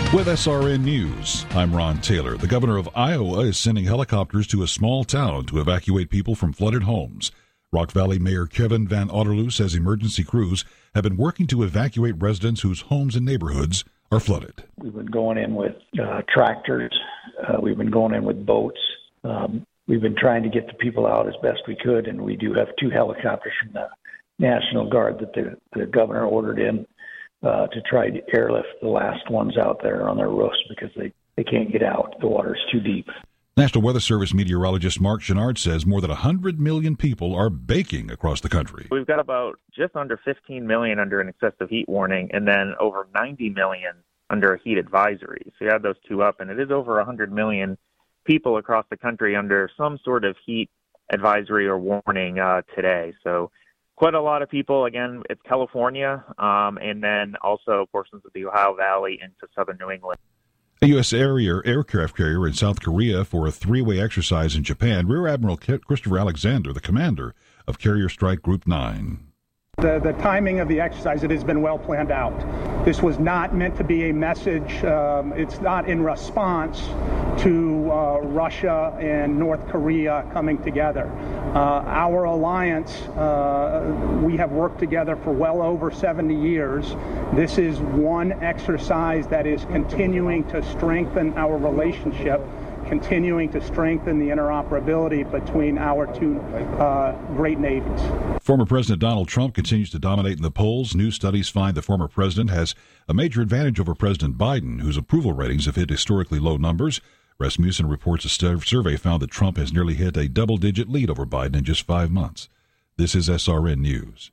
With SRN News, I'm Ron Taylor. The governor of Iowa is sending helicopters to a small town to evacuate people from flooded homes. Rock Valley Mayor Kevin Van Otterloo says emergency crews have been working to evacuate residents whose homes and neighborhoods are flooded. We've been going in with tractors. We've been going in with boats. We've been trying to get the people out as best we could, and we do have 2 helicopters from the National Guard that the governor ordered in to try to airlift the last ones out there on their roofs because they can't get out. The water's too deep. National Weather Service meteorologist Mark Chenard says more than 100 million people are baking across the country. We've got about just under 15 million under an excessive heat warning and then over 90 million under a heat advisory. So you add those two up, and it is over 100 million people across the country under some sort of heat advisory or warning today. So quite a lot of people. Again, it's California, and then also portions of the Ohio Valley into southern New England. A U.S. aircraft carrier in South Korea for a 3-way exercise in Japan. Rear Admiral Christopher Alexander, the commander of Carrier Strike Group 9. The timing of the exercise, it has been well planned out. This was not meant to be a message. It's not in response to Russia and North Korea coming together. Our alliance, we have worked together for well over 70 years. This is one exercise that is continuing to strengthen our relationship, continuing to strengthen the interoperability between our 2 great navies. Former President Donald Trump continues to dominate in the polls. New studies find the former president has a major advantage over President Biden, whose approval ratings have hit historically low numbers. Rasmussen reports a survey found that Trump has nearly hit a double-digit lead over Biden in just 5 months. This is SRN News.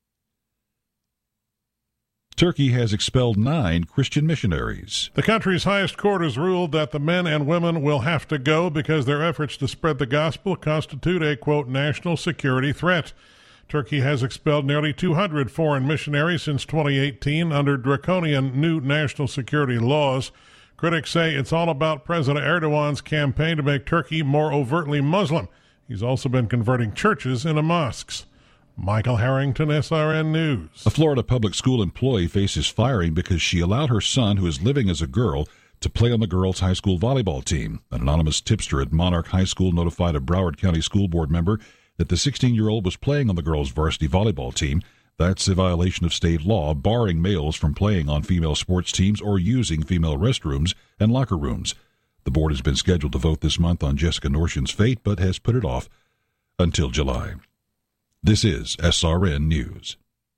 Turkey has expelled 9 Christian missionaries. The country's highest court has ruled that the men and women will have to go because their efforts to spread the gospel constitute a, quote, national security threat. Turkey has expelled nearly 200 foreign missionaries since 2018 under draconian new national security laws. Critics say it's all about President Erdogan's campaign to make Turkey more overtly Muslim. He's also been converting churches into mosques. Michael Harrington, SRN News. A Florida public school employee faces firing because she allowed her son, who is living as a girl, to play on the girls' high school volleyball team. An anonymous tipster at Monarch High School notified a Broward County School Board member that the 16-year-old was playing on the girls' varsity volleyball team. That's a violation of state law, barring males from playing on female sports teams or using female restrooms and locker rooms. The board has been scheduled to vote this month on Jessica Norshin's fate, but has put it off until July. This is SRN News.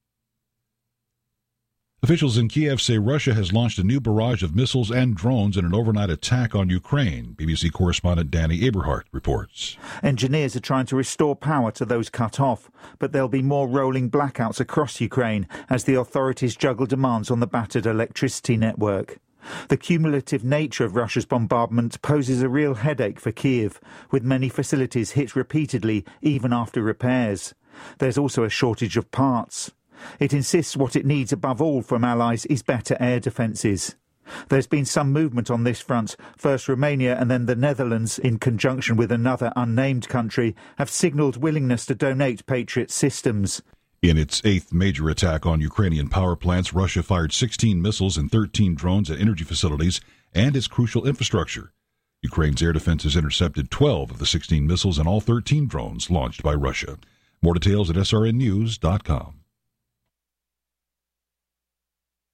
Officials in Kiev say Russia has launched a new barrage of missiles and drones in an overnight attack on Ukraine. BBC correspondent Danny Eberhardt reports. Engineers are trying to restore power to those cut off, but there'll be more rolling blackouts across Ukraine as the authorities juggle demands on the battered electricity network. The cumulative nature of Russia's bombardment poses a real headache for Kiev, with many facilities hit repeatedly even after repairs. There's also a shortage of parts. It insists what it needs above all from allies is better air defences. There's been some movement on this front. First Romania and then the Netherlands, in conjunction with another unnamed country, have signalled willingness to donate Patriot systems. In its 8th major attack on Ukrainian power plants, Russia fired 16 missiles and 13 drones at energy facilities and its crucial infrastructure. Ukraine's air defenses intercepted 12 of the 16 missiles and all 13 drones launched by Russia. More details at srnnews.com.